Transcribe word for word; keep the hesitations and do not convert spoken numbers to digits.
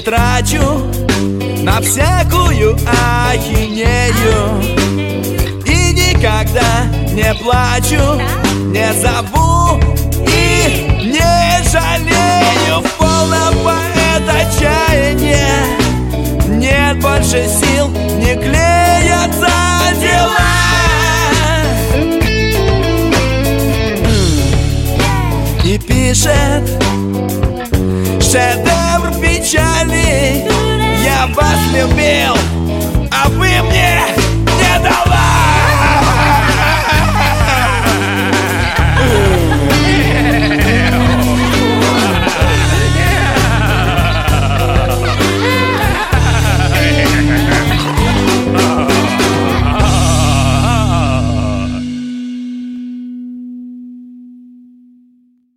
трачу на всякую ахинею и никогда не плачу, не зову и не жалею. В полном поэт отчаяния, нет больше сил, не клеятся дела. И пишет шедевр печали: я вас любил, а вы мне